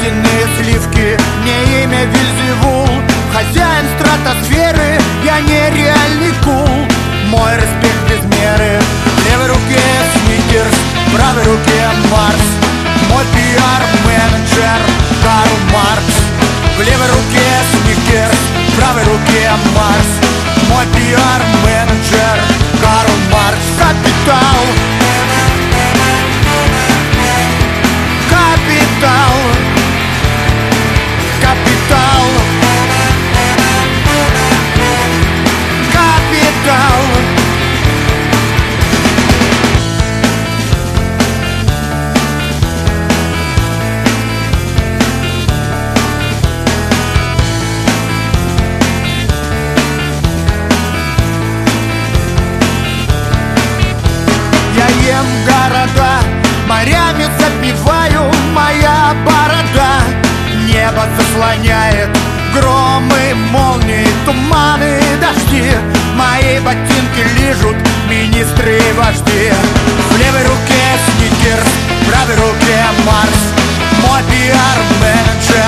Ледяные сливки, мне имя Вельзевул. Хозяин стратосферы, я нереальный кул. Мой респект без меры. В левой руке Сникерс, в правой руке Марс. Мой пиар-менеджер Карл Маркс. В левой руке Сникерс, в правой руке Марс. Мой пиар-менеджер Карл Маркс. Капитал, капитал, капитал, капитал. Я ем города, морями запиваю, моя борода. Небо заслоняет громы, молнии, туманы, дожди. Мои ботинки лижут министры и вожди. В левой руке Сникерс, в правой руке Марс. Мой пиар-менеджер